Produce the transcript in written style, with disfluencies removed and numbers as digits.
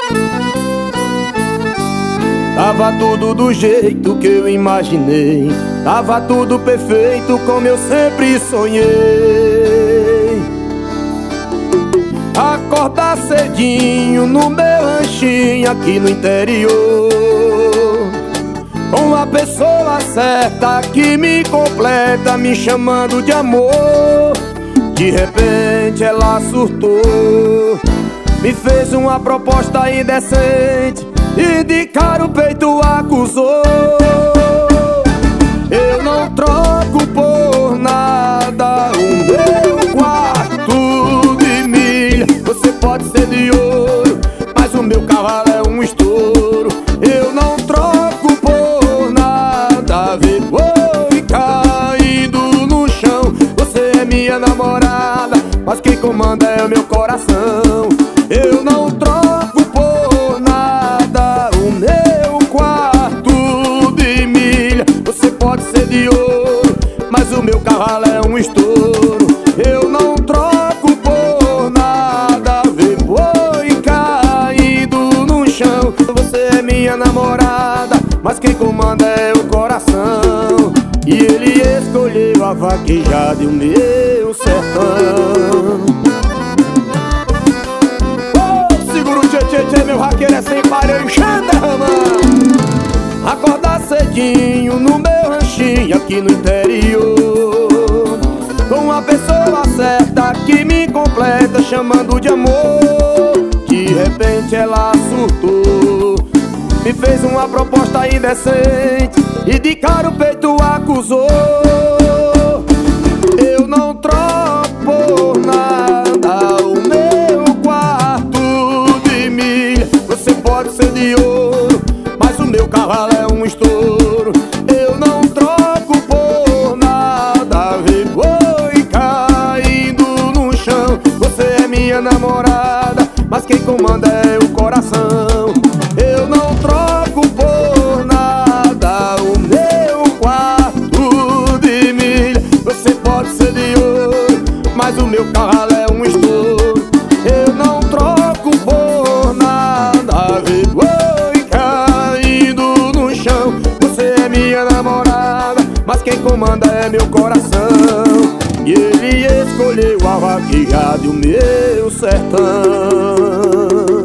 Tava tudo do jeito que eu imaginei, tava tudo perfeito como eu sempre sonhei. Acordar cedinho no meu ranchinho aqui no interior, com a pessoa certa que me completa, me chamando de amor. De repente ela surtou, me fez uma proposta indecente e de cara o peito acusou. Eu não troco por nada o meu quarto de milha. Você pode ser de ouro, mas o meu cavalo é um estouro. Eu não troco por nada, vê boi caindo no chão. Você é minha namorada, mas quem comanda é o meu coração. Eu não troco por nada o meu quarto de milha. Você pode ser de ouro, mas o meu cavalo é um estouro. Eu não troco por nada, vê boi caindo no chão. Você é minha namorada, mas quem comanda é o coração. E ele escolheu a vaquejada e o meu sertão. Tchê, meu raqueiro é sem pareio, derramando. Acordar cedinho no meu ranchinho aqui no interior, com a pessoa certa que me completa, chamando de amor. De repente ela surtou, me fez uma proposta indecente e de cara o peito acusou. Eu não troco por nada o meu quarto de milha. Você pode ser de ouro, mas o meu cavalo é um estouro. Eu não troco por nada, vê boi caindo no chão. Você é minha namorada, mas quem comanda é o coração. Eu não troco por nada o meu quarto de milha. Você pode ser de ouro, mas o meu cavalo é um estouro. Eu não troco por nada, vê boi caindo no chão. Você é minha namorada, mas quem comanda é meu coração. E ele escolheu a vaquejada e o meu sertão.